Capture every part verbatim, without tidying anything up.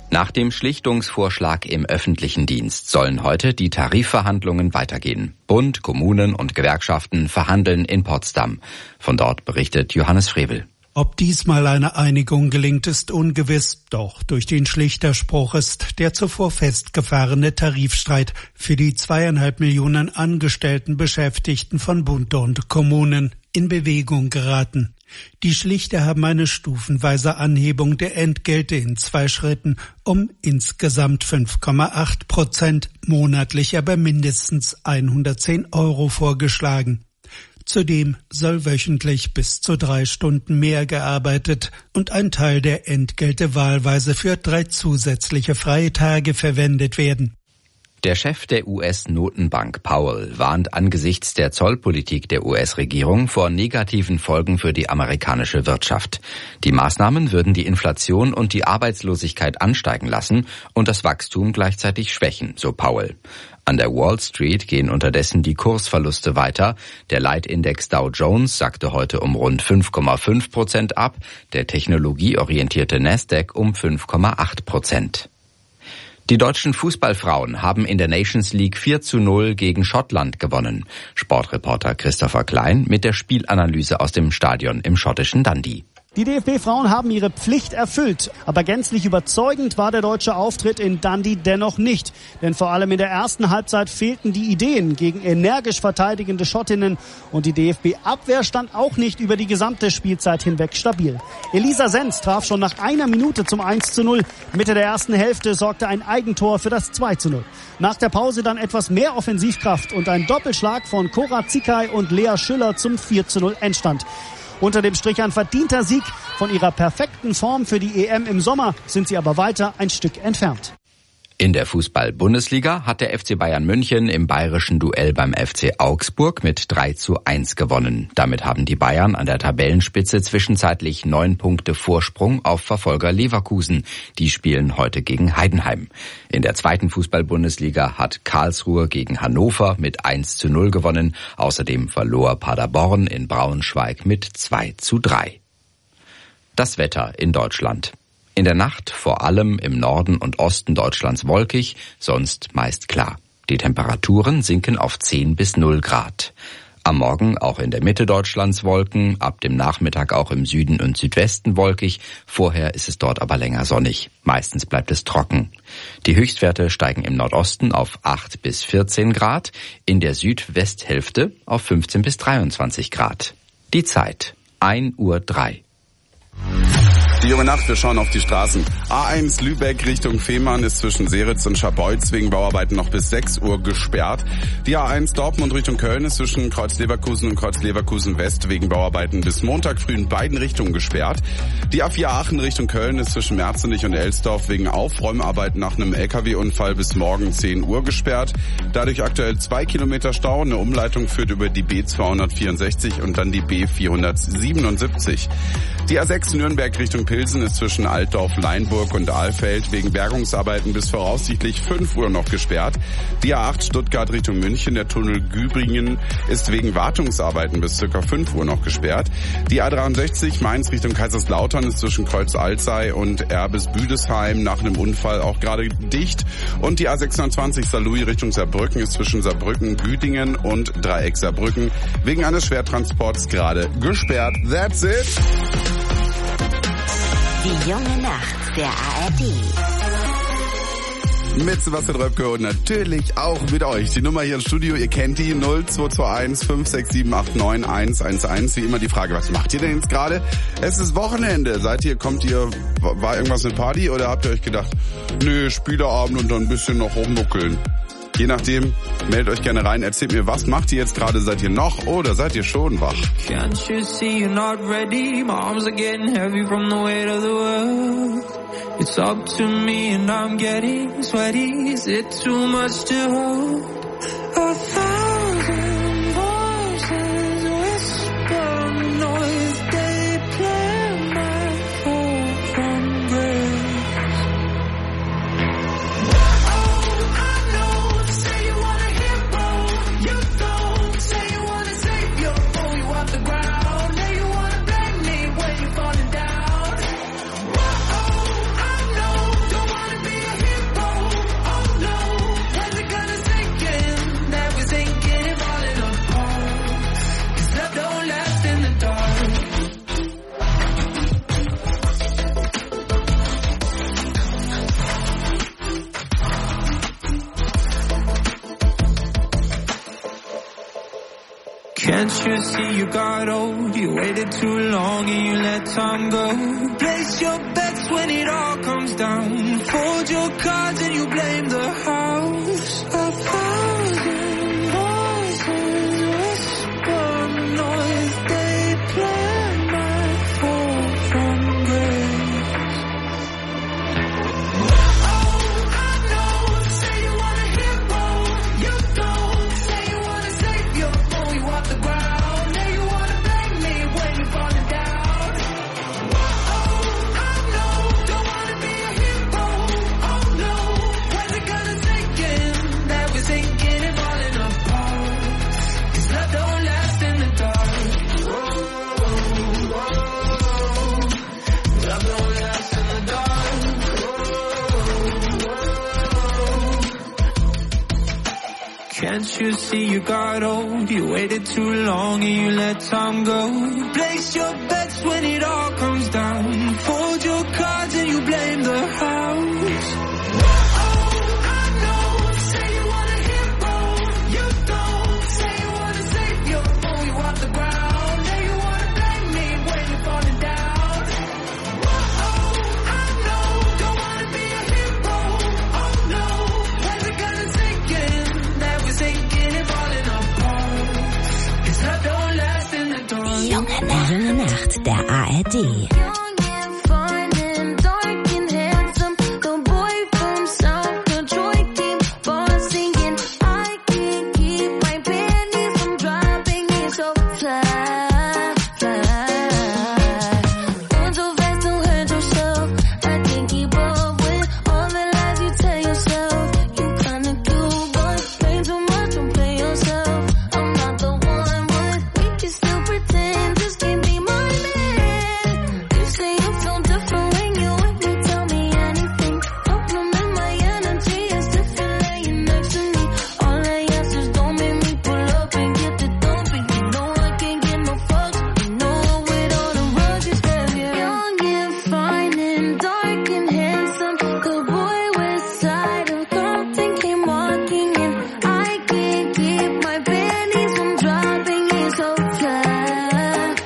Nach dem Schlichtungsvorschlag im öffentlichen Dienst sollen heute die Tarifverhandlungen weitergehen. Bund, Kommunen und Gewerkschaften verhandeln in Potsdam. Von dort berichtet Johannes Frevel. Ob diesmal eine Einigung gelingt, ist ungewiss. Doch durch den Schlichterspruch ist der zuvor festgefahrene Tarifstreit für die zweieinhalb Millionen angestellten Beschäftigten von Bund und Kommunen in Bewegung geraten. Die Schlichter haben eine stufenweise Anhebung der Entgelte in zwei Schritten um insgesamt fünf Komma acht Prozent, monatlich aber mindestens hundertzehn Euro vorgeschlagen. Zudem soll wöchentlich bis zu drei Stunden mehr gearbeitet und ein Teil der Entgelte wahlweise für drei zusätzliche freie Tage verwendet werden. Der Chef der U S-Notenbank Powell warnt angesichts der Zollpolitik der U S-Regierung vor negativen Folgen für die amerikanische Wirtschaft. Die Maßnahmen würden die Inflation und die Arbeitslosigkeit ansteigen lassen und das Wachstum gleichzeitig schwächen, so Powell. An der Wall Street gehen unterdessen die Kursverluste weiter. Der Leitindex Dow Jones sackte heute um rund fünf Komma fünf Prozent ab, der technologieorientierte Nasdaq um fünf Komma acht Prozent. Die deutschen Fußballfrauen haben in der Nations League vier zu null gegen Schottland gewonnen. Sportreporter Christopher Klein mit der Spielanalyse aus dem Stadion im schottischen Dundee. Die D F B-Frauen haben ihre Pflicht erfüllt, aber gänzlich überzeugend war der deutsche Auftritt in Dundee dennoch nicht. Denn vor allem in der ersten Halbzeit fehlten die Ideen gegen energisch verteidigende Schottinnen und die D F B-Abwehr stand auch nicht über die gesamte Spielzeit hinweg stabil. Elisa Senz traf schon nach einer Minute zum eins zu null. Mitte der ersten Hälfte sorgte ein Eigentor für das zwei zu null. Nach der Pause dann etwas mehr Offensivkraft und ein Doppelschlag von Cora Zickay und Lea Schüller zum vier zu null Endstand. Unter dem Strich ein verdienter Sieg. Von ihrer perfekten Form für die E M im Sommer sind sie aber weiter ein Stück entfernt. In der Fußball-Bundesliga hat der F C Bayern München im bayerischen Duell beim F C Augsburg mit drei zu eins gewonnen. Damit haben die Bayern an der Tabellenspitze zwischenzeitlich neun Punkte Vorsprung auf Verfolger Leverkusen. Die spielen heute gegen Heidenheim. In der zweiten Fußball-Bundesliga hat Karlsruhe gegen Hannover mit eins zu null gewonnen. Außerdem verlor Paderborn in Braunschweig mit zwei zu drei. Das Wetter in Deutschland. In der Nacht vor allem im Norden und Osten Deutschlands wolkig, sonst meist klar. Die Temperaturen sinken auf zehn bis null Grad. Am Morgen auch in der Mitte Deutschlands Wolken, ab dem Nachmittag auch im Süden und Südwesten wolkig. Vorher ist es dort aber länger sonnig. Meistens bleibt es trocken. Die Höchstwerte steigen im Nordosten auf acht bis vierzehn Grad, in der Südwesthälfte auf fünfzehn bis dreiundzwanzig Grad. Die Zeit ein Uhr drei. Die junge Nacht, wir schauen auf die Straßen. A eins Lübeck Richtung Fehmarn ist zwischen Seritz und Scharbeutz wegen Bauarbeiten noch bis sechs Uhr gesperrt. Die A eins Dortmund Richtung Köln ist zwischen Kreuz Leverkusen und Kreuz Leverkusen West wegen Bauarbeiten bis Montag früh in beiden Richtungen gesperrt. Die A vier Aachen Richtung Köln ist zwischen Merzenich und Elsdorf wegen Aufräumarbeiten nach einem L K W-Unfall bis morgen zehn Uhr gesperrt. Dadurch aktuell zwei Kilometer Stau. Eine Umleitung führt über die B zweihundertvierundsechzig und dann die B vierhundertsiebenundsiebzig. Die A sechs Nürnberg Richtung Pilsen ist zwischen Altdorf, Leinburg und Ahlfeld wegen Bergungsarbeiten bis voraussichtlich fünf Uhr noch gesperrt. Die A acht Stuttgart Richtung München, der Tunnel Gübringen, ist wegen Wartungsarbeiten bis ca. fünf Uhr noch gesperrt. Die A dreiundsechzig Mainz Richtung Kaiserslautern ist zwischen Kreuz Alzey und Erbes-Büdesheim nach einem Unfall auch gerade dicht. Und die A sechsundzwanzig Saarlouis Richtung Saarbrücken ist zwischen Saarbrücken, Güdingen und Dreieck Saarbrücken wegen eines Schwertransports gerade gesperrt. That's it! Die junge Nacht der A R D. Mit Sebastian Röpke und natürlich auch mit euch. Die Nummer hier im Studio, ihr kennt die, null zwei zwei eins fünf sechs sieben acht neun eins eins eins. Wie immer die Frage, was macht ihr denn jetzt gerade? Es ist Wochenende. Seid ihr, kommt ihr, war irgendwas eine Party oder habt ihr euch gedacht, nö, Spieleabend und dann ein bisschen noch rummuckeln? Je nachdem, meldet euch gerne rein, erzählt mir, was macht ihr jetzt gerade? Seid ihr noch oder seid ihr schon wach? Can't you see you're not ready? My arms are getting heavy from the weight of the world. It's up to me and I'm getting sweaty. Is it too much to hold? A thousand voices whisper noise. They play my fall from grace. Don't wanna Can't you see you got old? You waited too long and you let time go. Place your bets when it all comes down. Fold your cards and you blame the house. A thousand voices whisper noise. They plan my fall from grace. Oh, I know. Say you want a hero. You don't. Say you want to save your boy. You off the ground. Now you want to blame me when you're falling down. Oh, I know. Don't want to be a hero. Oh no. When's it gonna sink in? That we're sinking and falling apart. 'Cause love don't last in the dark. Whoa, whoa. Love don't last in the dark. Can't you see you got old? You waited too long and you let time go. Place your bets when it all comes down. Fold your cards and you blame the house. Oh, I know. Say you want a hero. You don't. Say you want to save your boy. You off the ground. Now you want to blame me when you're falling down. Oh, I know. Don't want to be a hero. Oh no. When's it gonna sink in? That we're sinking and falling apart. 'Cause love don't last in the dark. Junge Nacht. Junge Nacht der A R D. Young and fine and dark and handsome, the boy from South Detroit keep on singing. I can't keep my panties from dropping. He's so fly, fly. Going so fast to hurt yourself. I can't keep up with all the lies you tell yourself. You kinda cute, but play too much, don't play yourself. I'm not the one, but we can still pretend. Just can't be my man. You say you feel different when you with me. Tell me anything. Compliment my energy. It's different laying next to me. All I ask is don't make me pull up and get the dumping. You know I can't get no fucks. You know with all the rugged stuff. Young and fine and dark and handsome, the boy west side of Compton came walking in. I can't keep my panties from dropping. He's so fly,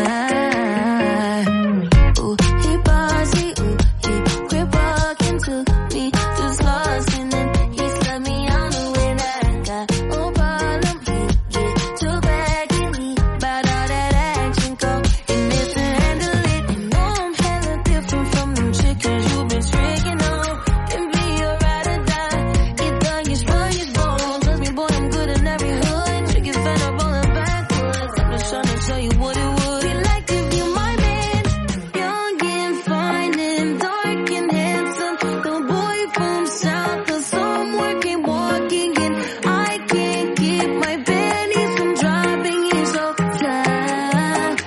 fly. Ooh, he bossy, ooh, he quit walking to me, just lost in it. He slept me on the way that I got no problem. He get too back in me, about all that action go. And it's to handle it. You know I'm hella different from them chickens you been tricking on. Can be a ride or die. Get done, you spur your bones. Trust me, boy, I'm good in every hood. You get fed up rolling backwards. I'm just trying to show you what it would be like if you my man. Young and fine and dark and handsome, the boy from South of somewhere came walking in. I can't keep my panties from dropping. He's so fly,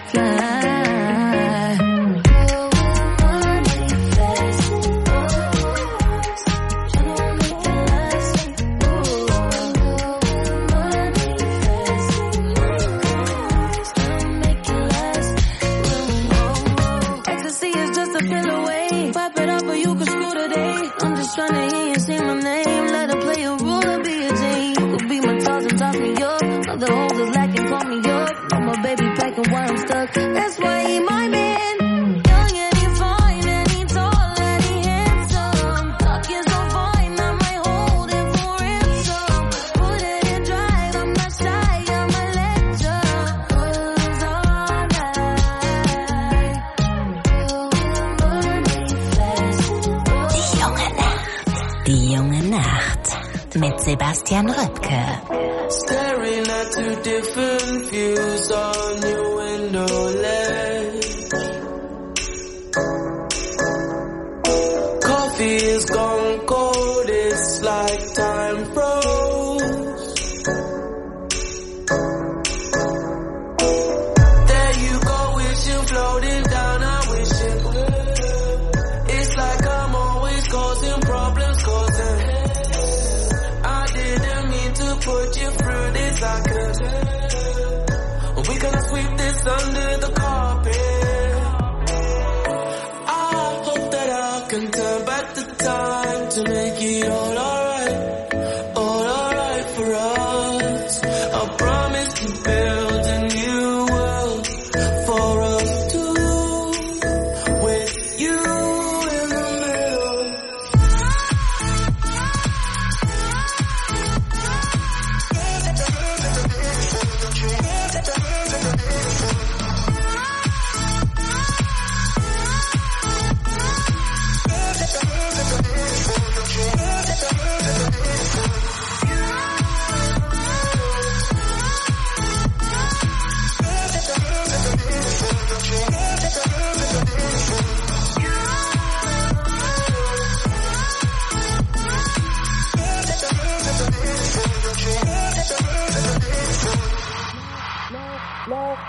fly. Going money fast, you don't make it last. Going money fast, don't make it last. Ecstasy is just a pill away. Pop it up or you can screw today. I'm just trying to hear you say my name. Let her play a role or be a Jane. You could be my toss and toss me up. Other hoes is lacking, call me up. I'm a baby packing while I'm stuck. That's why he my man. Young and he fine and he tall and he handsome. Talking so fine, I might hold him for ransom. Put it in drive, I'm not shy, I'm a legend. Was all night. Going money fast. Die junge Nacht. Die junge Nacht. Mit Sebastian Röttke. Staring at two different views on your window ledge. Coffee is gone cold, it's like time froze. There you go, wishing floating down, I wish it would. It's like I'm always causing problems, causing. I didn't mean to put you through this, I could. We gonna sweep this under the carpet. I hope that I can turn back the time to make it all alright, all alright for us. I promise to build an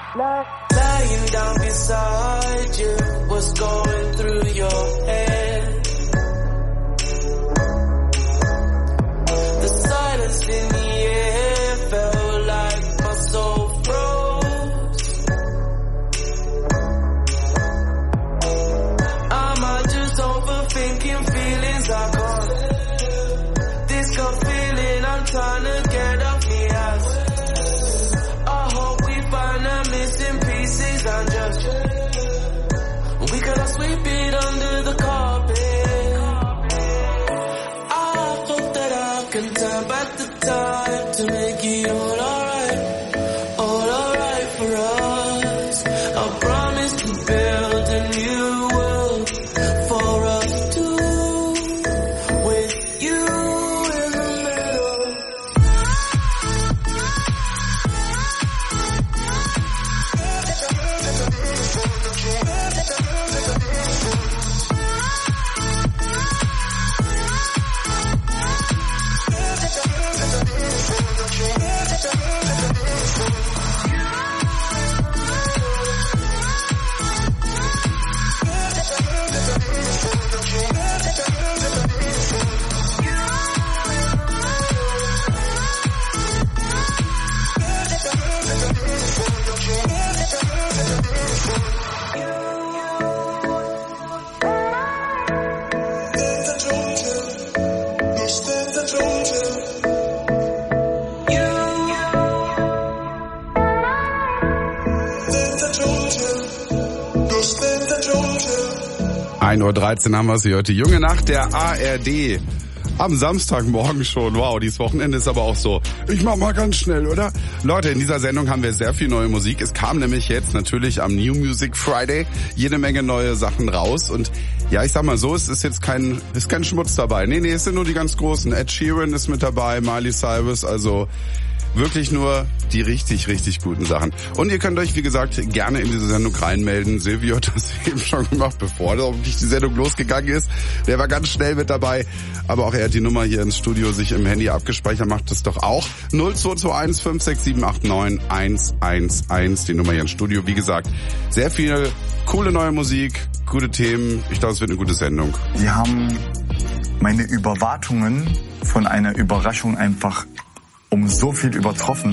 Lying down beside you, what's going through your head? The silence in the air felt like my soul froze. Am I just overthinking feelings I got? This gut feeling I'm trying to get off me ass. I hope we find the missing pieces and just we could have sweep it under the carpet. I hope that I can turn back the time to make it all alright, all alright for us. I promise to build a new world for us two, with you in the middle. ein Uhr dreizehn haben wir sie heute. Junge Nacht der A R D. Am Samstagmorgen schon. Wow, dieses Wochenende ist aber auch so. Ich mach mal ganz schnell, oder? Leute, in dieser Sendung haben wir sehr viel neue Musik. Es kam nämlich jetzt natürlich am New Music Friday jede Menge neue Sachen raus. Und ja, ich sag mal so, es ist jetzt kein, ist kein Schmutz dabei. Nee, nee, es sind nur die ganz großen. Ed Sheeran ist mit dabei, Miley Cyrus, also wirklich nur die richtig, richtig guten Sachen. Und ihr könnt euch, wie gesagt, gerne in diese Sendung reinmelden. Silvio hat das eben schon gemacht, bevor die Sendung losgegangen ist. Der war ganz schnell mit dabei. Aber auch er hat die Nummer hier ins Studio sich im Handy abgespeichert. Macht das doch auch. null zwei zwei eins fünf sechs sieben acht neun eins eins eins. Die Nummer hier ins Studio. Wie gesagt, sehr viel coole neue Musik, gute Themen. Ich glaube, es wird eine gute Sendung. Sie haben meine Überwartungen von einer Überraschung einfach um so viel übertroffen.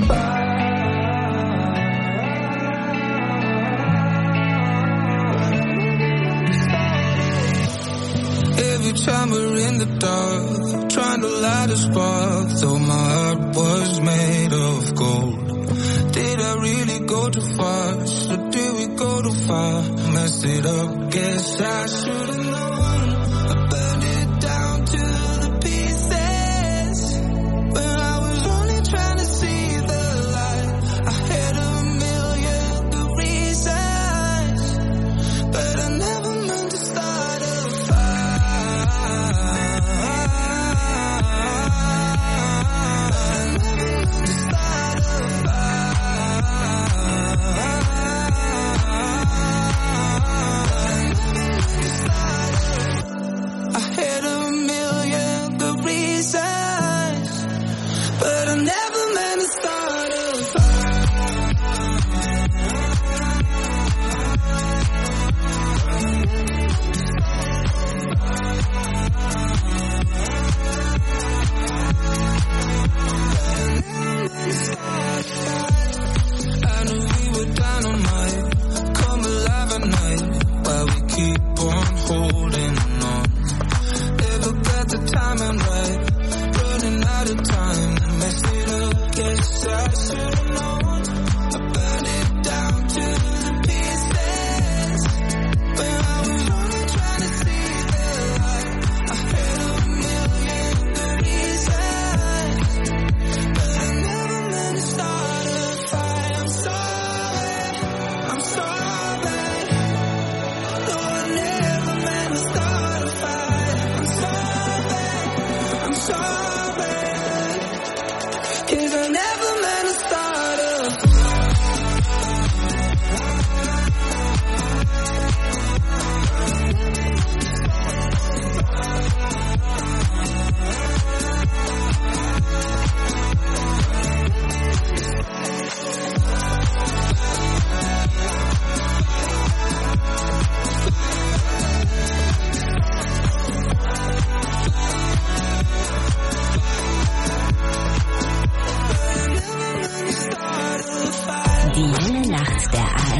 Every time we're in the dark, trying to light a spark, though my heart was made of gold. Did I really go too fast, or did we go too far? Messed it up, guess I should've known. I burned it down to the pieces, when I was only trying to see the light. I had a million good reasons, but I never meant to start a fire. I never meant to start a fire. I had a million good reasons, but I never meant to start a fire. I knew we were dynamite, come alive at night, while we keep on holding on. Never got the timing right, running out of time, messed it up, guess I should've known. I burned it down to the pieces, when I was only trying to see the light. I had a million good reasons, but I never meant to start a fight. I'm sorry, I'm sorry, no, I never meant to start a fight. I'm sorry, I'm sorry, 'cause I never meant to start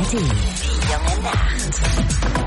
D. Die junge Nacht.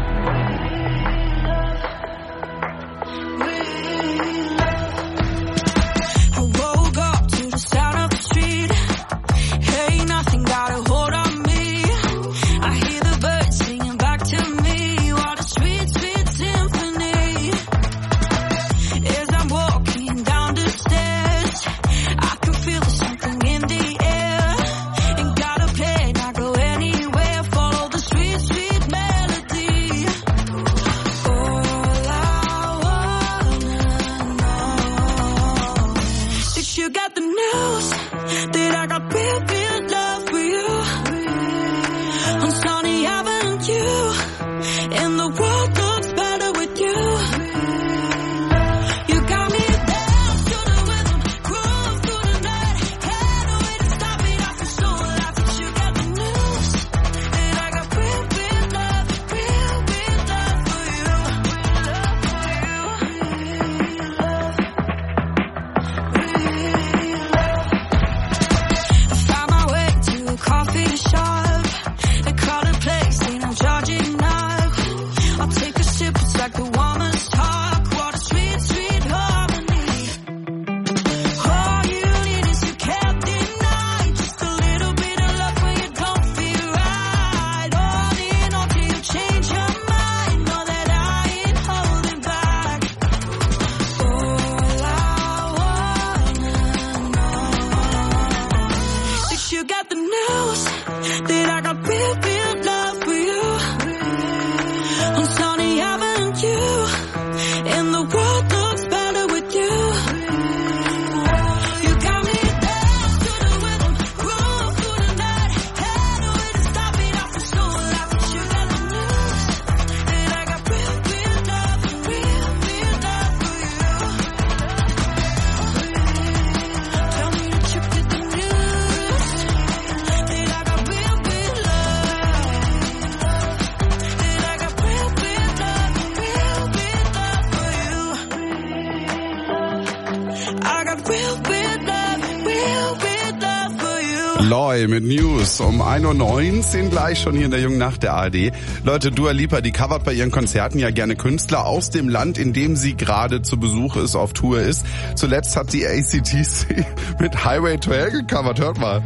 Loy mit News um ein Uhr neunzehn gleich schon hier in der jungen Nacht der A R D. Leute, Dua Lipa, die covert bei ihren Konzerten ja gerne Künstler aus dem Land, in dem sie gerade zu Besuch ist, auf Tour ist. Zuletzt hat sie A C D C mit Highway zwölf gecovert. Hört mal.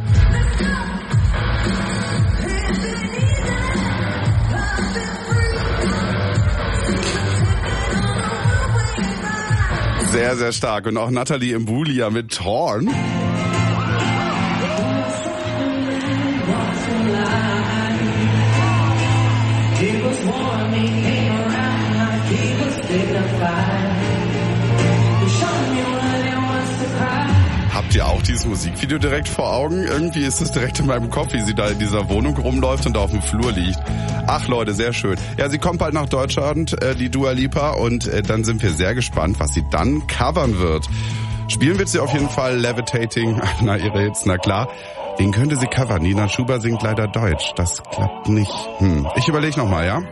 Sehr, sehr stark. Und auch Natalie Imbruglia mit Torn. Habt ihr auch dieses Musikvideo direkt vor Augen? Irgendwie ist es direkt in meinem Kopf, wie sie da in dieser Wohnung rumläuft und da auf dem Flur liegt. Ach Leute, sehr schön. Ja, sie kommt bald nach Deutschland, äh, die Dua Lipa, und äh, dann sind wir sehr gespannt, was sie dann covern wird. Spielen wird sie auf jeden Fall Levitating, na ihre Hits, na klar. Wen könnte sie covern? Nina Schuber singt leider Deutsch. Das klappt nicht. Hm. Ich überlege nochmal, ja?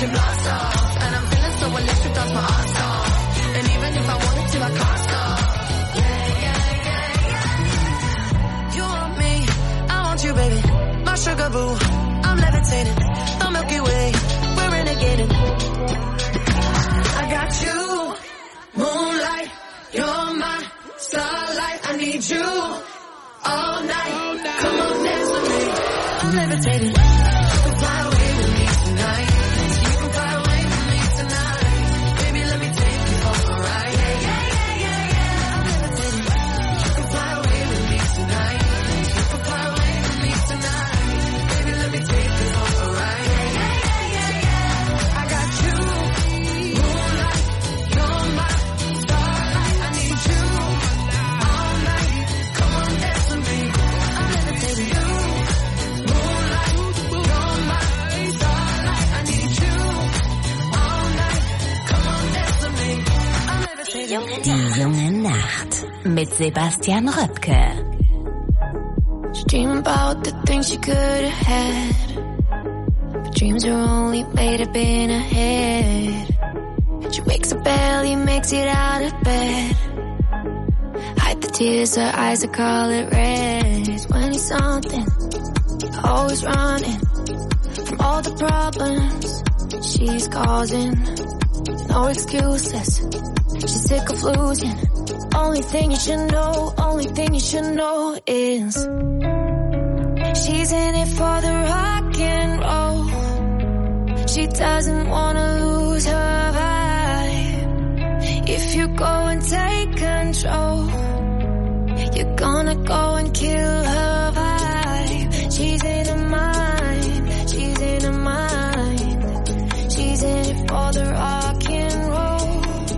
watch it blast off. And I'm feeling so electric, that's my ass off. And even if I wanted to, I can't stop. Yeah, yeah, yeah, yeah. You want me, I want you, baby. My sugar boo, I'm levitating. The Milky Way, we're renegading. I got you, moonlight, you're my starlight. I need you all night. Come on, dance with me. I'm levitating. You can fly away with me tonight. You can fly away with me tonight. Baby, let me take you for a ride. Yeah, yeah, yeah, yeah, yeah. I'm levitating. You can fly away with me tonight. You can fly away with me tonight. Baby, let me take you for a ride. Yeah, yeah, yeah, yeah, yeah. I got you, moonlight, you're my starlight. I need you all night. Come on, dance with me. I'm levitating. You, moonlight, you're my starlight. I need you all night. Come on, dance with me. I'm levitating. Die junge Nacht mit Sebastian Röpke. She dream about the things she could have had, but dreams are only made up in her head. She wakes up barely, makes it out of bed. Hide the tears, her eyes are colored red. twenty something, always running from all the problems she's causing. No excuses, she's sick of losing. Only thing you should know, only thing you should know is she's in it for the rock and roll. She doesn't wanna lose her vibe. If you go and take control, you're gonna go and kill her vibe. She's in her mind, she's in her mind. She's in it for the rock and roll.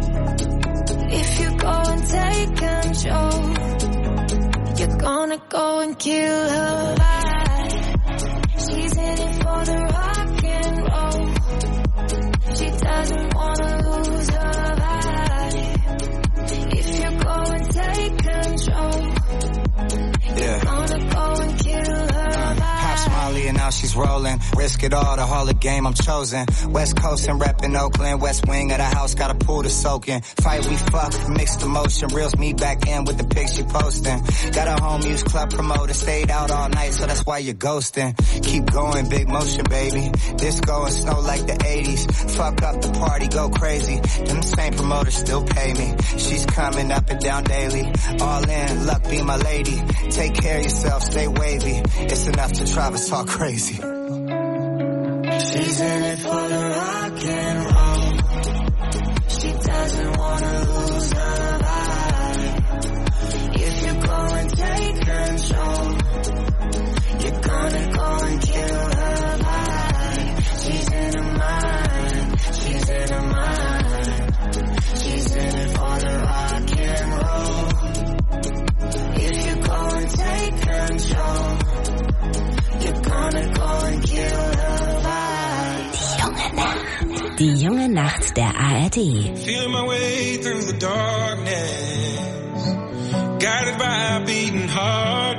If you go and take control, you're gonna go and kill her vibe. She's in it for the rock and roll. She doesn't wanna lose her vibe. If you go and take control, yeah. You're gonna go and kill her vibe. Pop Smiley and now she's rolling. Risk it all, the Harley game I'm chosen. West Coast and reppin' Oakland. West wing of the house, got a pool to soak in. Fight we fuck, mixed emotion. Reels me back in with the pics she posting. Got a home use club promoter. Stayed out all night, so that's why you're ghosting. Keep going, big motion, baby. Disco and snow like the eighties. Fuck up the party, go crazy. Them same promoters still pay me. She's coming up and down daily. All in, luck be my lady. Take care of yourself, stay wavy. It's enough to drive us all crazy. She's in it for the rock and roll. She doesn't wanna lose her vibe. If you go and take control, you're gonna go and kill her vibe. She's in her mind, she's in her mind. She's in it for the rock and roll. If you go and take control, you're gonna go and kill her vibe. Die junge Nacht der A R D. Feel my way through the darkness, guided by a beating heart.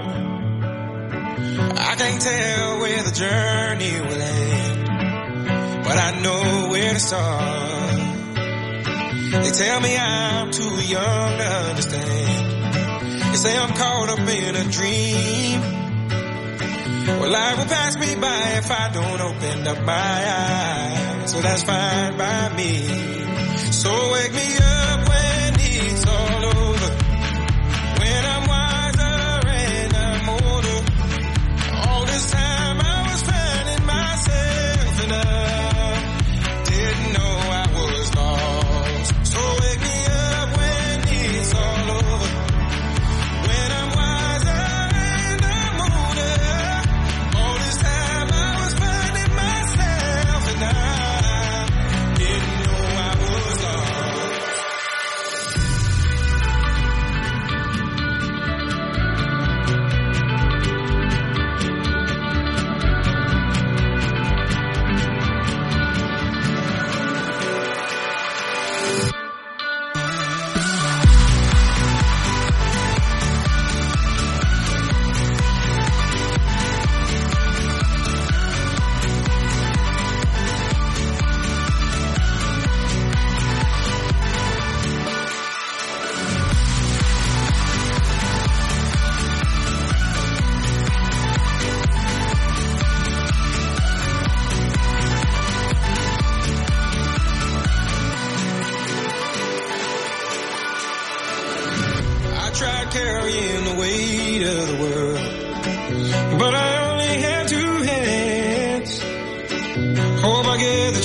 I can't tell where the journey will end, but I know where to start. They tell me I'm too young to understand. They say I'm caught up in a dream. Well, life will pass me by if I don't open up my eyes. So that's fine by me. So wake me up when it's all over, when I'm wiser and I'm older. All this time I was finding myself and I didn't know I was lost. So wake me up when it's all over, when I'm wiser and I'm older. All this time I was finding myself and I didn't know I was lost.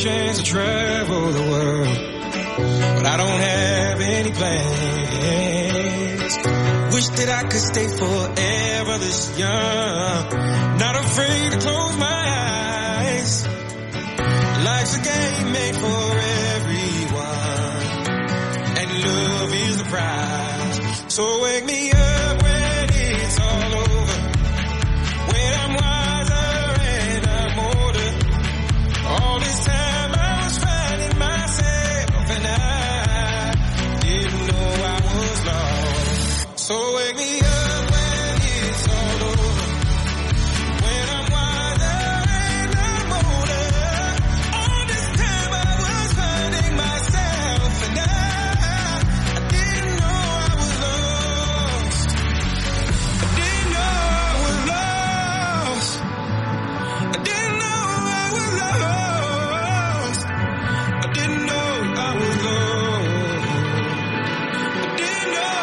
chance to travel the world, but I don't have any plans. Wish that I could stay forever this young, not afraid to close my eyes. Life's a game made for everyone, and love is the prize. So wake me up when it's all over, when I'm wiser and I'm older. All this time I was finding myself, and I didn't know I was lost. So wake me up when it's all over, when I'm wiser and I'm older. All this time I was finding myself, and I, I didn't know I was lost. I didn't know I was lost. I didn't know I was lost. I didn't know I was lost. I didn't know.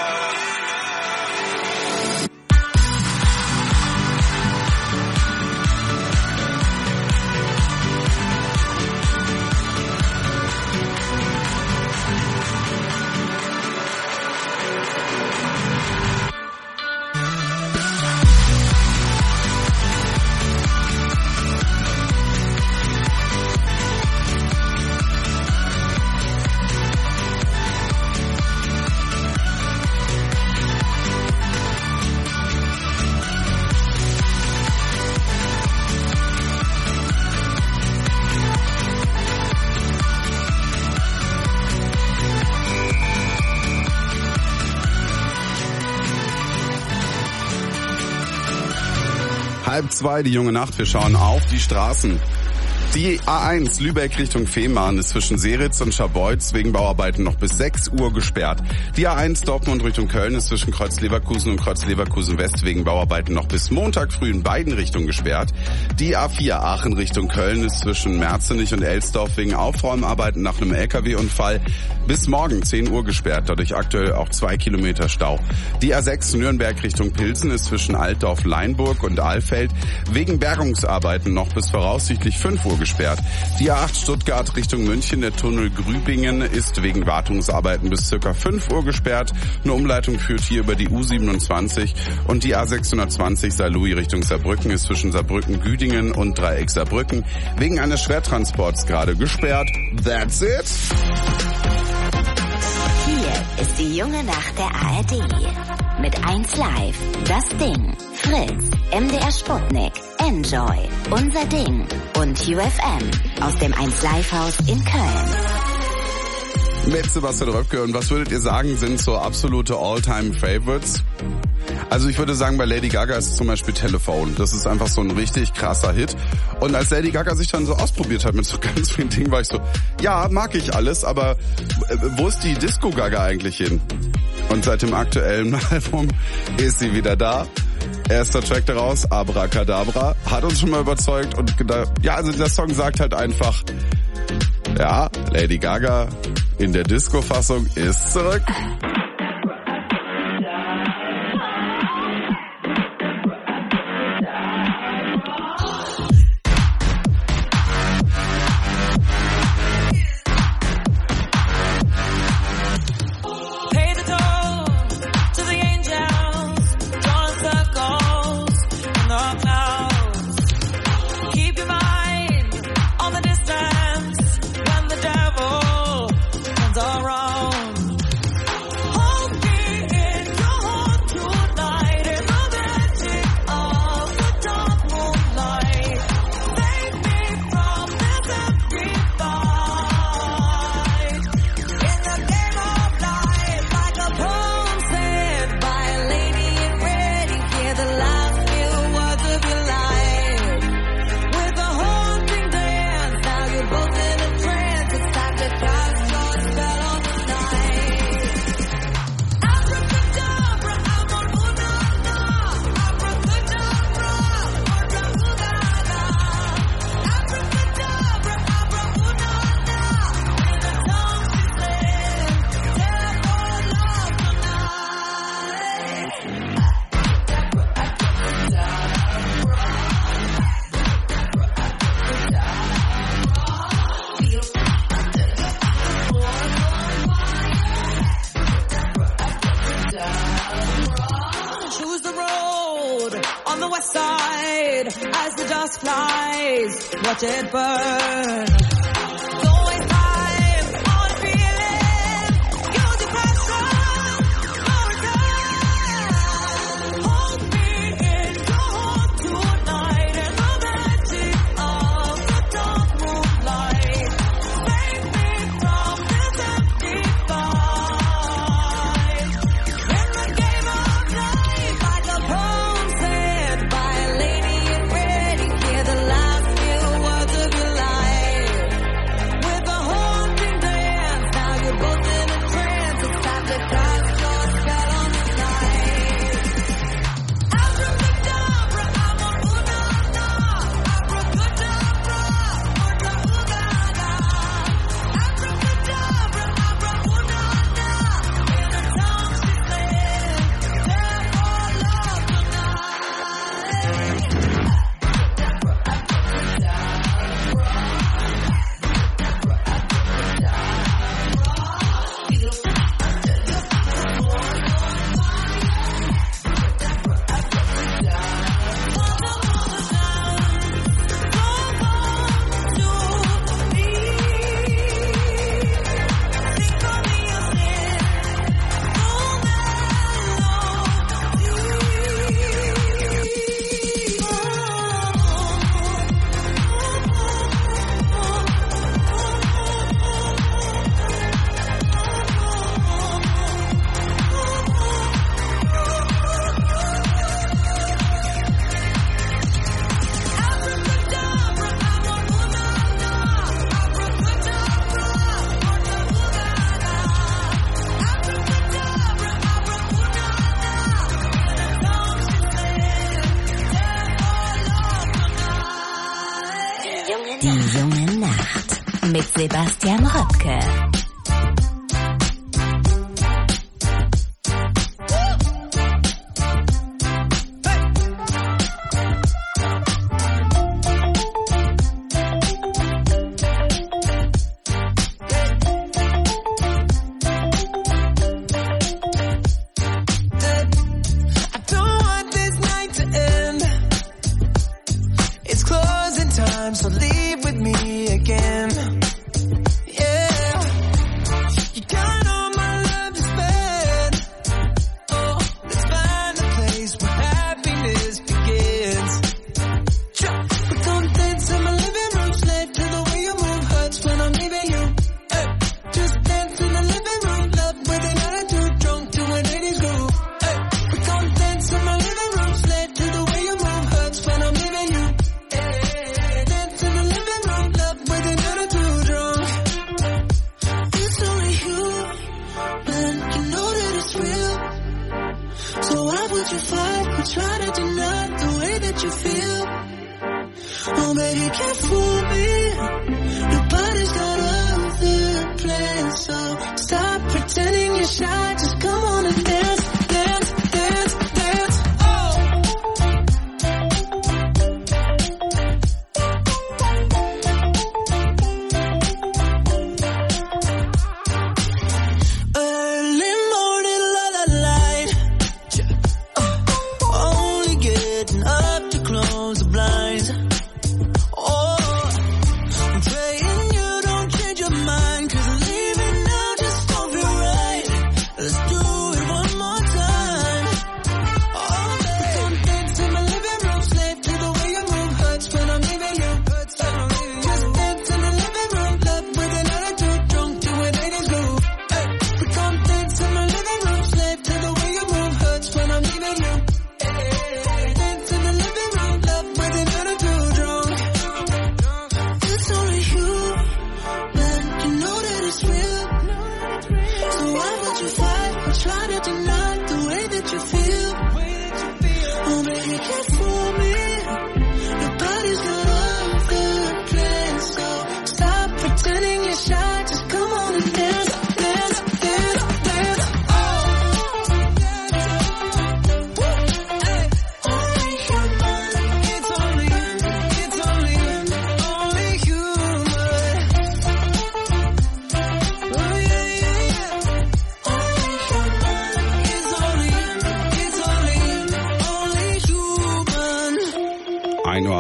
Halb zwei, die junge Nacht. Wir schauen auf die Straßen. Die A eins Lübeck Richtung Fehmarn ist zwischen Seritz und Scharbeutz wegen Bauarbeiten noch bis sechs Uhr gesperrt. Die A eins Dortmund Richtung Köln ist zwischen Kreuz Leverkusen und Kreuz Leverkusen West wegen Bauarbeiten noch bis Montag früh in beiden Richtungen gesperrt. Die A vier Aachen Richtung Köln ist zwischen Merzenich und Elsdorf wegen Aufräumarbeiten nach einem L K W-Unfall bis morgen zehn Uhr gesperrt, dadurch aktuell auch zwei Kilometer Stau. Die A sechs Nürnberg Richtung Pilsen ist zwischen Altdorf, Leinburg und Alfeld wegen Bergungsarbeiten noch bis voraussichtlich fünf Uhr gesperrt. Die A acht Stuttgart Richtung München, der Tunnel Grübingen, ist wegen Wartungsarbeiten bis circa fünf Uhr gesperrt. Eine Umleitung führt hier über die U siebenundzwanzig und die A sechshundertzwanzig Saarlouis Richtung Saarbrücken ist zwischen Saarbrücken-Güdingen und Dreieck Saarbrücken wegen eines Schwertransports gerade gesperrt. That's it. Hier ist die junge Nacht der A R D. Mit eins Live, Das Ding, Fritz, M D R Sputnik, Enjoy, Unser Ding und U F M aus dem eins Live Haus in Köln. Mit Sebastian Röpke. Und was würdet ihr sagen, sind so absolute All-Time-Favorites? Also ich würde sagen, bei Lady Gaga ist es zum Beispiel Telephone. Das ist einfach so ein richtig krasser Hit. Und als Lady Gaga sich dann so ausprobiert hat mit so ganz vielen Dingen, war ich so, ja, mag ich alles, aber wo ist die Disco-Gaga eigentlich hin? Und seit dem aktuellen Album ist sie wieder da. Erster Track daraus, Abracadabra, hat uns schon mal überzeugt. Und gedacht, ja, also der Song sagt halt einfach, ja, Lady Gaga in der Disco-Fassung ist zurück. dust flies, watch it burn. Die junge Nacht mit Sebastian Röpke. So leave with me again. Yeah, you got all my love to spend. Oh, let's find a place where happiness begins. We're gonna dance in my living room, slave to the way you move hurts when I'm leaving you. Hey, just dance in the living room, love with an attitude, drunk to an eighties groove. Hey, we're gonna dance in my living room, slave to the way you move hurts when I'm leaving you. You fight and try to deny the way that you feel. Oh, baby, you can't fool me. Your body's got other plans, so stop pretending you're shy. Just come on and dance, dance, dance, dance. Oh. Early morning, la la light. Up to close the blinds. Oh, I'm praying you don't change your mind, 'cause leaving now just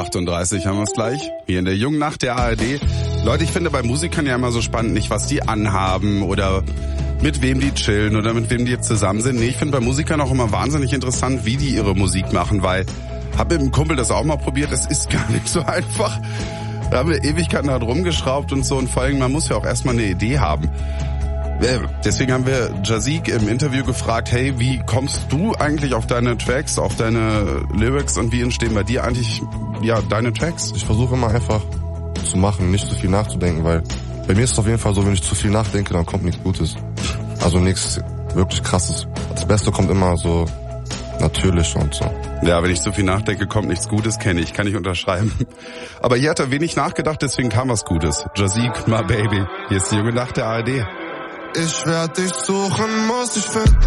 achtunddreißig haben wir es gleich. Hier in der jungen Nacht der A R D. Leute, ich finde bei Musikern ja immer so spannend, nicht was die anhaben oder mit wem die chillen oder mit wem die jetzt zusammen sind. Nee, ich finde bei Musikern auch immer wahnsinnig interessant, wie die ihre Musik machen, weil hab mit einem Kumpel das auch mal probiert, das ist gar nicht so einfach. Da haben wir Ewigkeiten halt rumgeschraubt und so und vor allem, man muss ja auch erstmal eine Idee haben. Deswegen haben wir Jazik im Interview gefragt, hey, wie kommst du eigentlich auf deine Tracks, auf deine Lyrics und wie entstehen bei dir eigentlich ja deine Tracks? Ich versuche immer einfach zu machen, nicht zu viel nachzudenken, weil bei mir ist es auf jeden Fall so, wenn ich zu viel nachdenke, dann kommt nichts Gutes. Also nichts wirklich Krasses. Das Beste kommt immer so natürlich und so. Ja, wenn ich zu viel nachdenke, kommt nichts Gutes, kenne ich, kann ich unterschreiben. Aber hier hat er wenig nachgedacht, deswegen kam was Gutes. Jazik, my baby, hier ist die junge Nacht der A R D. Ich werd dich suchen, muss dich finden.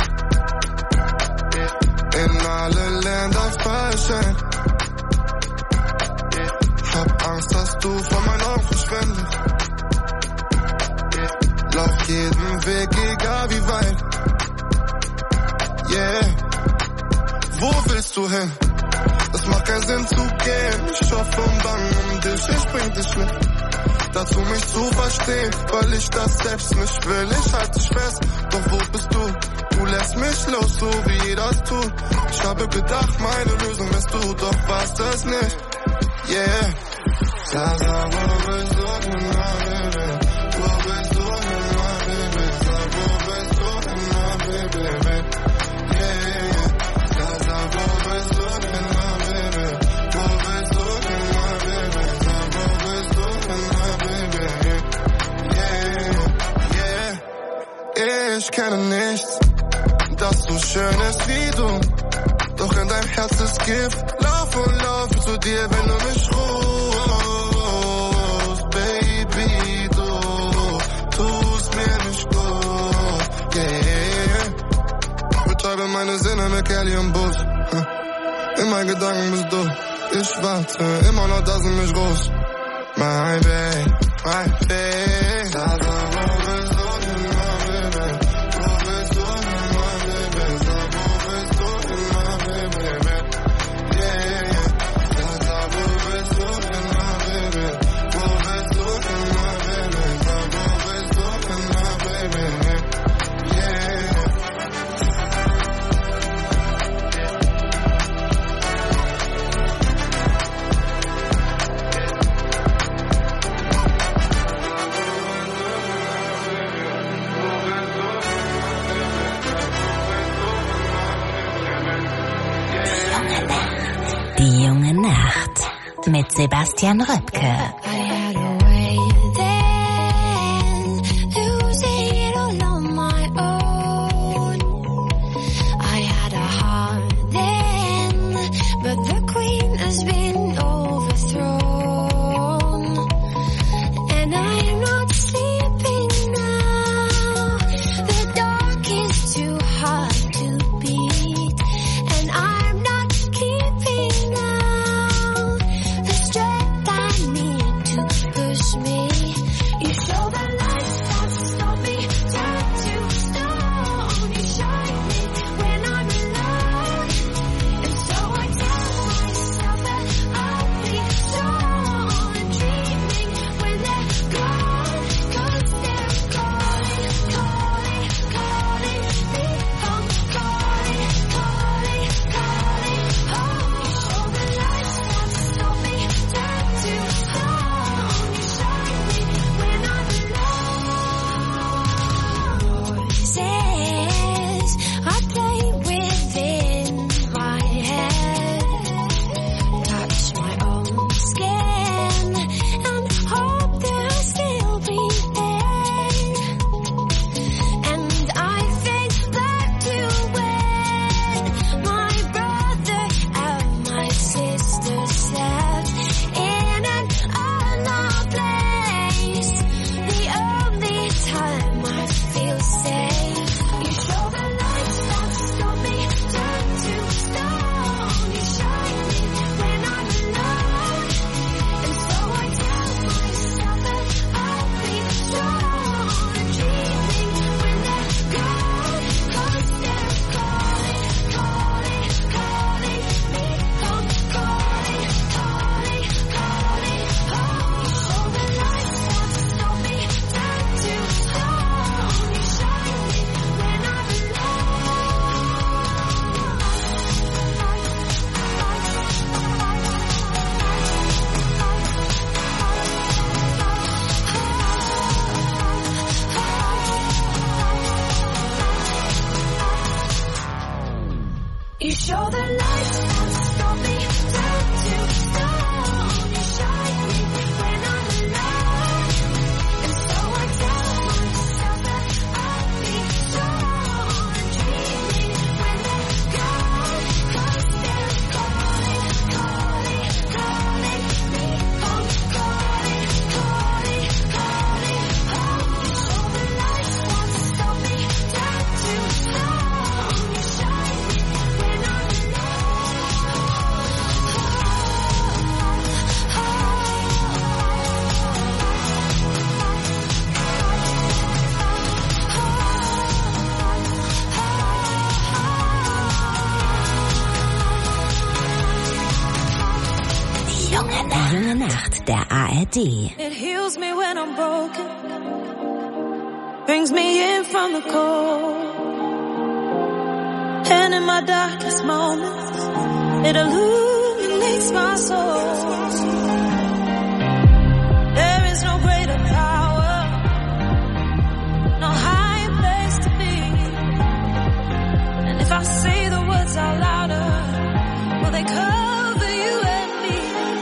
In alle Länder falschen. Hab Angst, dass du von meinen Augen verschwindest. Lauf jeden Weg, egal wie weit. Yeah. Wo willst du hin? Es macht keinen Sinn zu gehen. Ich hoffe und bange um dich, ich bring dich mit. Dazu mich zu verstehen, weil ich das selbst nicht will. Ich halte dich fest, doch wo bist du? Du lässt mich los, so wie jeder es tut. Ich habe gedacht, meine Lösung bist du, doch warst es nicht. Yeah. Sag, sag, wo bist du denn, my baby? Wo bist du denn, my baby? Sag, wo bist du denn, my baby? Yeah. Sag, sag, wo bist du denn, my baby? Wo bist du denn, my baby? Sag, wo bist du denn, my baby? Yeah. Yeah. Ich kenne nichts, das so schön ist wie du. Doch in deinem Herz ist Gift. Lauf und lauf zu dir, wenn du mich rufst. Baby, du tust mir nicht gut. Yeah. Betäube meine Sinne mit Kelly im Bus. In meinen Gedanken bist du. Ich warte, immer noch da sind mich groß. My baby, my baby. Da, da, wo bist du denn, my baby? Wo bist du denn, my baby? Sag, wo bist du denn, my baby? Yeah. Da, da, wo bist du denn, my baby? Wo bist du denn, my baby? Sag, wo bist du denn, my baby? Yeah. Die junge Nacht mit Sebastian Röpke. To Show the light, stop me, turn to stone. You shine me when I'm alone. And so I tell myself that I'll be strong. Dreaming when they're gone, 'cause they're calling, calling, calling me home. Calling, calling, calling home. You show the light, won't stop me, turn to stone. You shine me when I'm Die junge Nacht der A R D. It heals me when I'm broken, brings me in from the cold, and in my darkest moments, it illuminates my soul. There is no greater power, no higher place to be, and if I say the words out louder, will they cover you and me?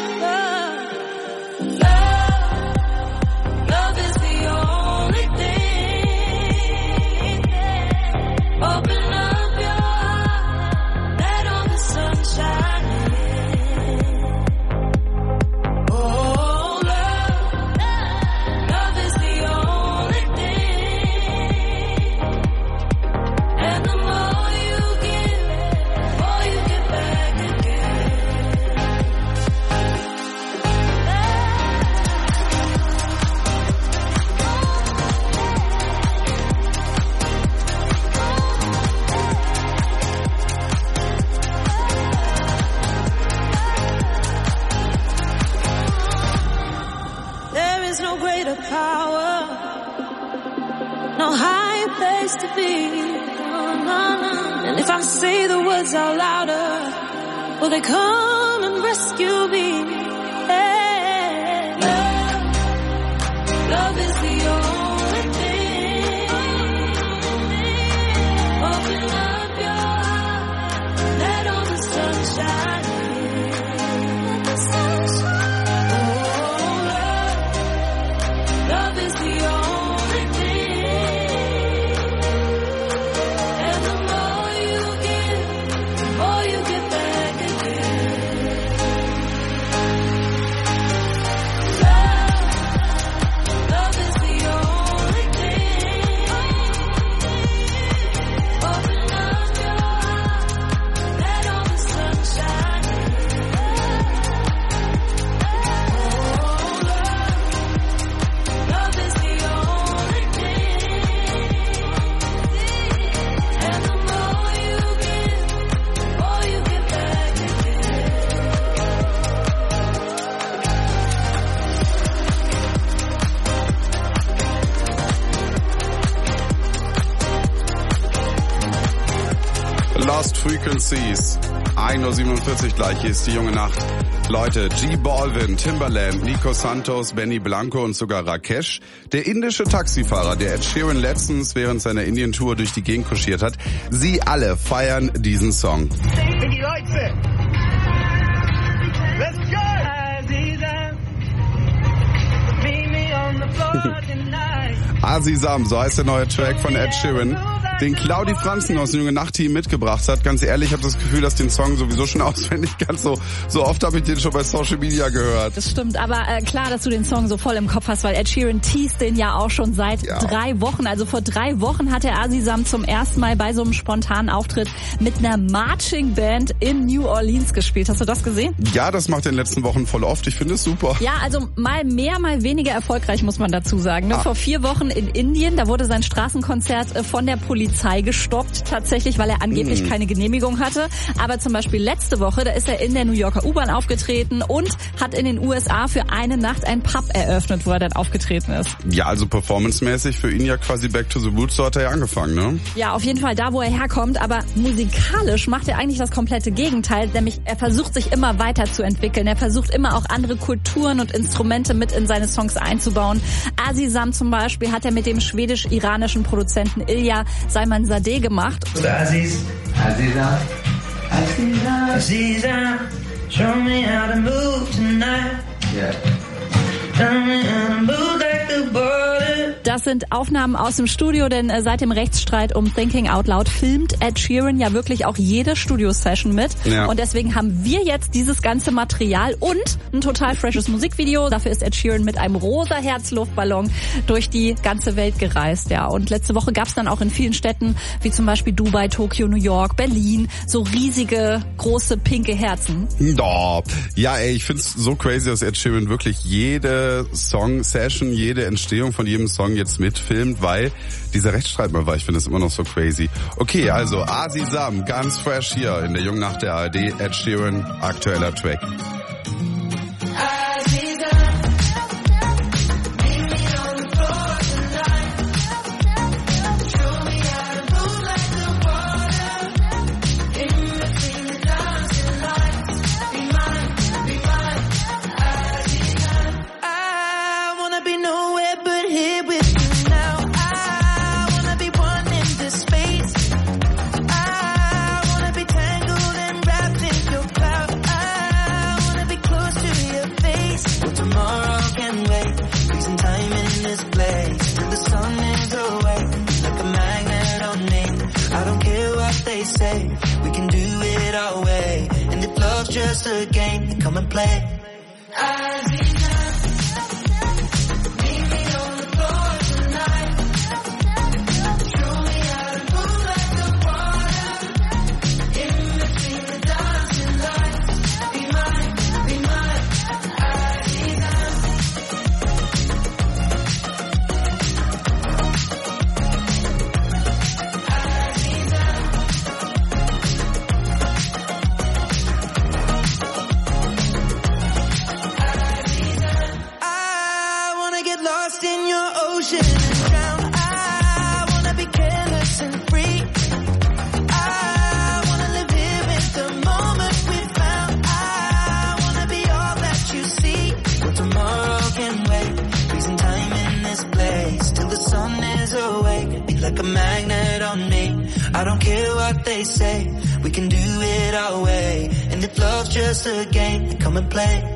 Love, love is the only thing. Open up your heart, let all the sun shine in. Oh, love, love is the only thing. And the more you give, the more you get back again. There is no greater power, no higher place to be. No, no, no. And if I say the words out louder, will they come and rescue me? Hey, love, love is the only thing. Open up your heart, let all the sun shine in. Let the sun shine. Oh, love, love is the only thing. And the more you give, the more you get back again. Love, love is the only thing. Open up your heart, let all the sun shine in. Oh, love, love is the only thing. And the more you give, the more you get back again. Lost Frequencies. ein Uhr siebenundvierzig gleich, hier ist die junge Nacht. Leute, G Balvin, Timbaland, Nico Santos, Benny Blanco und sogar Rakesh. Der indische Taxifahrer, der Ed Sheeran letztens während seiner Indien-Tour durch die Gegend kutschiert hat. Sie alle feiern diesen Song. Let's go! Azizam, so heißt der neue Track von Ed Sheeran, den Claudi Franzen aus dem Junge Nacht Team mitgebracht hat. Ganz ehrlich, ich habe das Gefühl, dass den Song sowieso schon auswendig ganz so so oft habe ich den schon bei Social Media gehört. Das stimmt, aber äh, klar, dass du den Song so voll im Kopf hast, weil Ed Sheeran teast den ja auch schon seit ja. drei Wochen. Also vor drei Wochen hat der Azizam zum ersten Mal bei so einem spontanen Auftritt mit einer Marching Band in New Orleans gespielt. Hast du das gesehen? Ja, das macht er in den letzten Wochen voll oft. Ich finde es super. Ja, also mal mehr, mal weniger erfolgreich, muss man dazu sagen. Ne? Ah. Vor vier Wochen in Indien, da wurde sein Straßenkonzert äh, von der Polizei gestoppt, tatsächlich, weil er angeblich mm. keine Genehmigung hatte. Aber zum Beispiel letzte Woche, da ist er in der New Yorker U-Bahn aufgetreten und hat in den U S A für eine Nacht ein Pub eröffnet, wo er dann aufgetreten ist. Ja, also performancemäßig für ihn ja quasi back to the roots, so hat er ja angefangen, ne? Ja, auf jeden Fall da, wo er herkommt, aber musikalisch macht er eigentlich das komplette Gegenteil, nämlich er versucht sich immer weiterzuentwickeln, er versucht immer auch andere Kulturen und Instrumente mit in seine Songs einzubauen. Azizam zum Beispiel hat er mit dem schwedisch-iranischen Produzenten Ilya Salmanzadeh gemacht. Aziz, Azizam, Caesar, show me how to move tonight. Yeah. Tell me how to move like the border. Das sind Aufnahmen aus dem Studio, denn äh, seit dem Rechtsstreit um Thinking Out Loud filmt Ed Sheeran ja wirklich auch jede Studio-Session mit. Ja. Und deswegen haben wir jetzt dieses ganze Material und ein total freshes Musikvideo. Dafür ist Ed Sheeran mit einem rosa Herzluftballon durch die ganze Welt gereist. Ja. Und letzte Woche gab es dann auch in vielen Städten, wie zum Beispiel Dubai, Tokio, New York, Berlin, so riesige, große, pinke Herzen. Oh. Ja, ey, ich find's so crazy, dass Ed Sheeran wirklich jede Song-Session, jede Entstehung von jedem Song jetzt mitfilmt, weil dieser Rechtsstreit mal war. Ich finde das immer noch so crazy. Okay, also Asisam, ganz fresh hier in der Jungen Nacht der A R D. Ed Sheeran, aktueller Track. We can do it our way, and if love's just a game, then come and play. Like a magnet on me. I don't care what they say. We can do it our way. And if love's just a game, then come and play.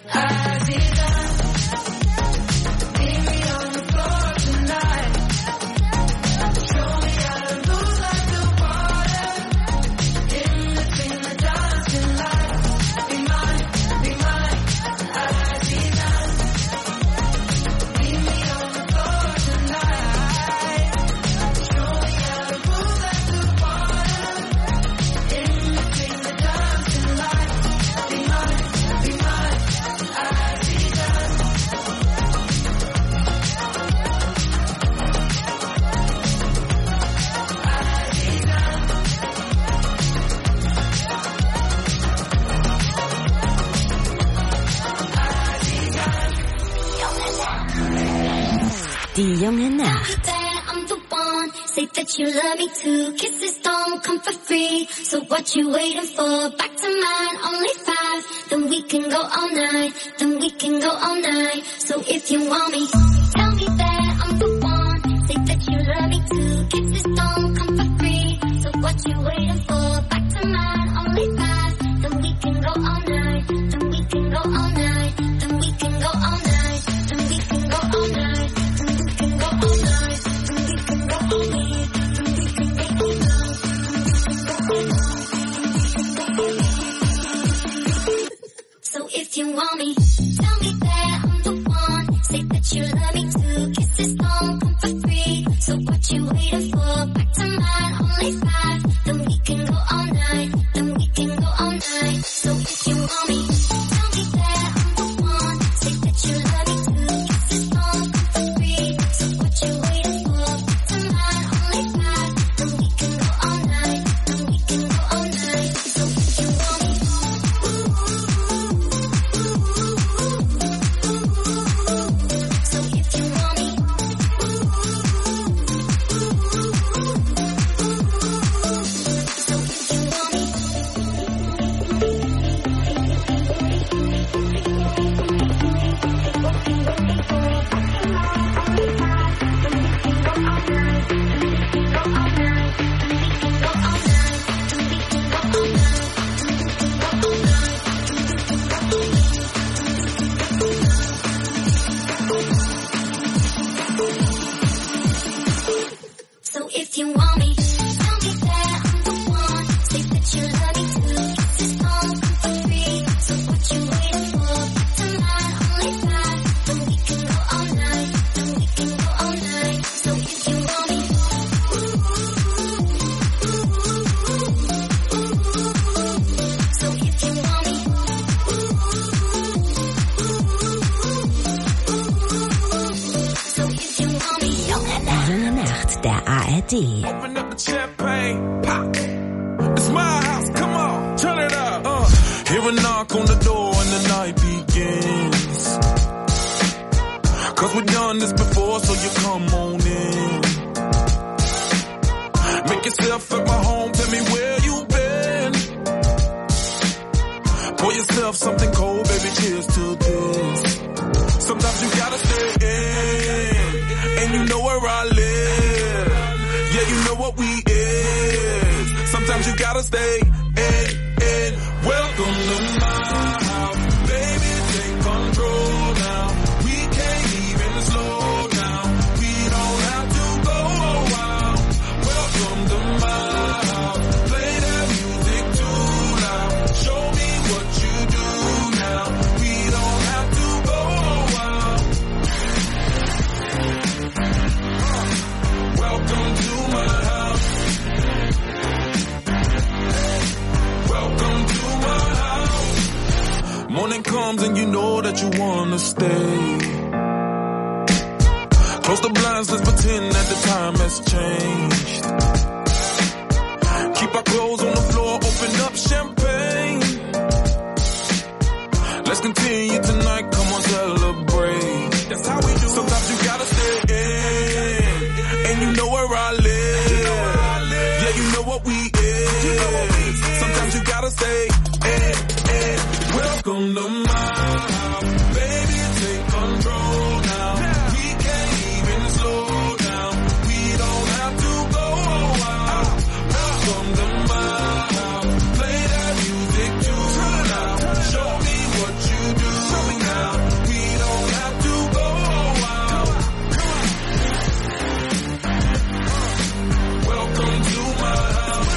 Die junge Nacht. Say that you love me too. Kisses don't come for free. So what you waiting for? Back to mine, only five. Then we can go all night. Then we can go all night. So if you want me, tell me that I'm the one. Say that you love me too. Kisses don't come for free. So what you waiting for? Back to mine, only five. Then we can go all night. Then we can go all night. Then we can go all night. Then we can go all night. Then we can go all night. Then we can go all night. Then we can go all night. So if you want me, tell me that I'm the one. Say that you love me too. Kisses don't come for free. So what you waiting for? Back to mine, only five. Then we can go all night. Then we D. Open up the champagne, pop. It's my house, come on, turn it up. Uh. Hear a knock on the door and the night begins. Cause we've done this before, so you come on in. Make yourself at my home, tell me where you been. Pour yourself something cold, baby, cheers to this. Sometimes you gotta stay in, and you know where I live. Yeah, you know what we is. Sometimes you gotta stay in, in. Welcome to my house, baby, take control now. We can't even slow down. We don't have to go a while. Welcome to my house, play that music too loud. Show me what you do now. We don't have to go a while. Welcome to my house. Welcome to my house. Morning comes and you know that you wanna stay. Close the blinds, let's pretend that the time has changed. Keep our clothes on the floor, open up champagne. Let's continue tonight, come on, celebrate. That's how we do. Sometimes you gotta stay in, and you know where I live. Yeah, you know what we is. Sometimes you gotta stay in, in. Welcome to my house, baby, take control now. We can't even slow down. We don't have to go a while. Welcome to my house, play that music too loud. Show me what you do now. We don't have to go a while. Welcome to my house.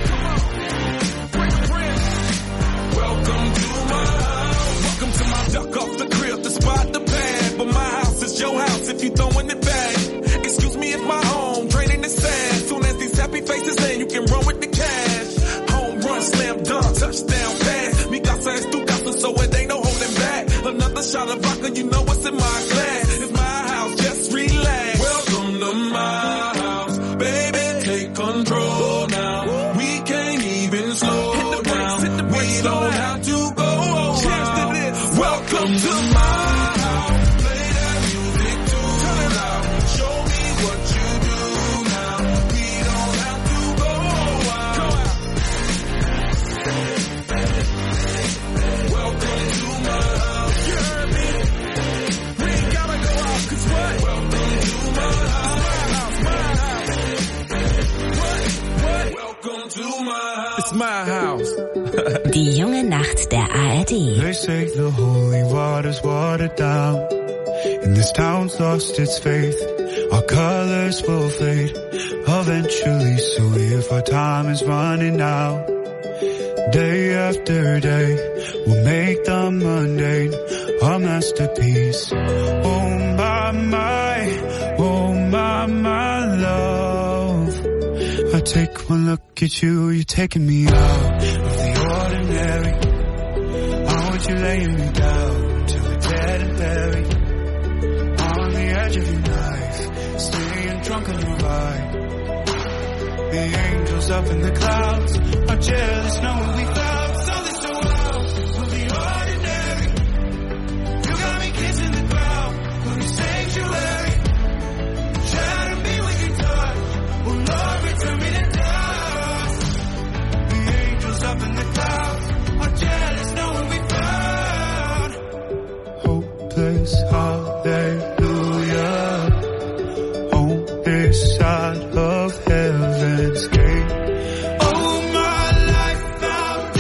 Welcome to my house. Welcome to my duck off the crib, the spot, the pad. But my house is your house if you throwing it back. Excuse me if my home draining is sad. Soon as these happy faces in, you can run with the cash. Home run, slam dunk, touchdown pass. Mi casa es tu casa, so it ain't no holding back. Another shot of vodka, you know what's in my glass. It's my house, just relax. Welcome to my house, baby, take control now. We can't even slow down. We don't have to go a while. Welcome to my house, play that music too loud. Show me what you do now. We don't have to go a while. Welcome to my house. You heard me? We ain't gotta go out, cause what? Welcome to my house, my house. What? What? Welcome to my house. It's my house. Die junge Nacht der A R D. They say the holy water's watered down, and this town's lost its faith. Our colors will fade eventually, so if our time is running out, day after day, we'll make the mundane our masterpiece. Oh my, my, oh my, my love. I take one look at you, you're taking me out of the ordinary. I want you laying me down till we're dead and buried. On the edge of your knife, staying drunk on your ride. The angels up in the clouds are jealous knowing we found something so wild. We'll be ordinary. You got me kissing the ground, we'll be sanctuary. Shadow me when you touch, oh Lord, return me to dust. The angels up in the clouds are jealous knowing we found hopeless hallelujah on this side of heaven's gate. Oh, my life found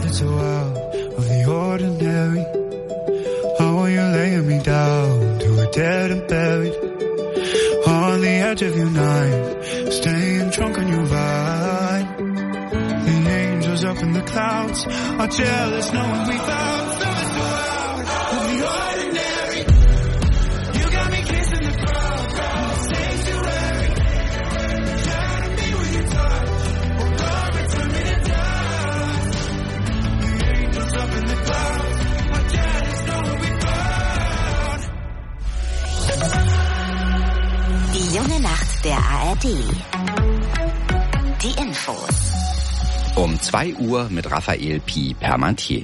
that's so out of the ordinary. How are you laying me down to a dead and buried? On the edge of your night, staying drunk on your ride. The angels up in the clouds are jealous knowing we found something so out of the ordinary. You got me kissing the crowd, the sanctuary. Trying to be with your touch, oh Lord, return me to dust. The angels up in the clouds are jealous knowing we found. Die junge Nacht der A R D. Die Infos. Um zwei Uhr mit Raphael Pi Permantier.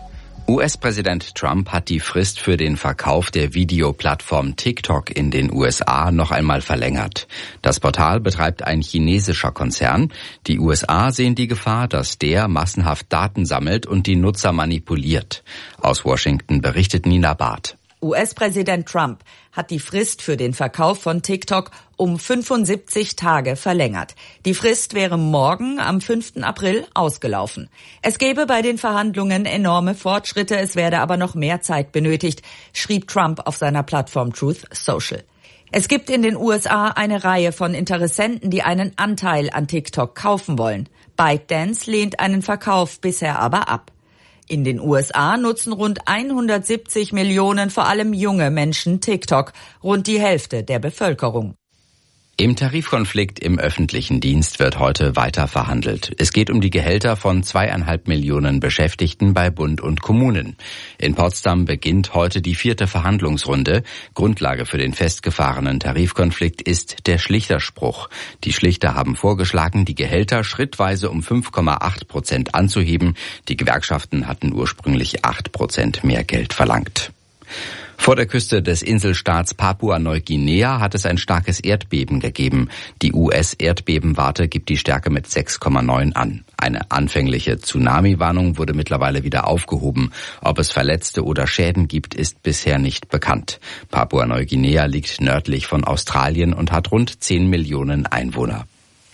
U S-Präsident Trump hat die Frist für den Verkauf der Videoplattform TikTok in den U S A noch einmal verlängert. Das Portal betreibt ein chinesischer Konzern. Die U S A sehen die Gefahr, dass der massenhaft Daten sammelt und die Nutzer manipuliert. Aus Washington berichtet Nina Barth. U S-Präsident Trump hat die Frist für den Verkauf von TikTok um fünfundsiebzig Tage verlängert. Die Frist wäre morgen am fünften April ausgelaufen. Es gäbe bei den Verhandlungen enorme Fortschritte, es werde aber noch mehr Zeit benötigt, schrieb Trump auf seiner Plattform Truth Social. Es gibt in den U S A eine Reihe von Interessenten, die einen Anteil an TikTok kaufen wollen. ByteDance lehnt einen Verkauf bisher aber ab. In den U S A nutzen rund hundertsiebzig Millionen vor allem junge Menschen TikTok, rund die Hälfte der Bevölkerung. Im Tarifkonflikt im öffentlichen Dienst wird heute weiter verhandelt. Es geht um die Gehälter von zweieinhalb Millionen Beschäftigten bei Bund und Kommunen. In Potsdam beginnt heute die vierte Verhandlungsrunde. Grundlage für den festgefahrenen Tarifkonflikt ist der Schlichterspruch. Die Schlichter haben vorgeschlagen, die Gehälter schrittweise um fünf Komma acht Prozent anzuheben. Die Gewerkschaften hatten ursprünglich acht Prozent mehr Geld verlangt. Vor der Küste des Inselstaats Papua-Neuguinea hat es ein starkes Erdbeben gegeben. Die U S-Erdbebenwarte gibt die Stärke mit sechs Komma neun an. Eine anfängliche Tsunami-Warnung wurde mittlerweile wieder aufgehoben. Ob es Verletzte oder Schäden gibt, ist bisher nicht bekannt. Papua-Neuguinea liegt nördlich von Australien und hat rund zehn Millionen Einwohner.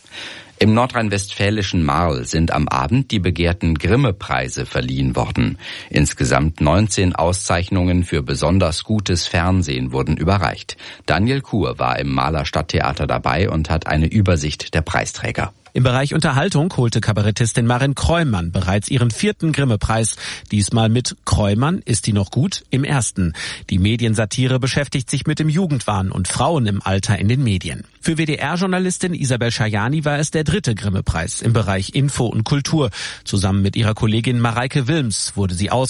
Im nordrhein-westfälischen Marl sind am Abend die begehrten Grimme-Preise verliehen worden. Insgesamt neunzehn Auszeichnungen für besonders gutes Fernsehen wurden überreicht. Daniel Kuhr war im Marler Stadttheater dabei und hat eine Übersicht der Preisträger. Im Bereich Unterhaltung holte Kabarettistin Marin Kreumann bereits ihren vierten Grimme-Preis. Diesmal mit Kreumann ist die noch gut im ersten. Die Mediensatire beschäftigt sich mit dem Jugendwahn und Frauen im Alter in den Medien. Für W D R-Journalistin Isabel Schajani war es der dritte Grimme-Preis im Bereich Info und Kultur. Zusammen mit ihrer Kollegin Mareike Wilms wurde sie ausgezeichnet.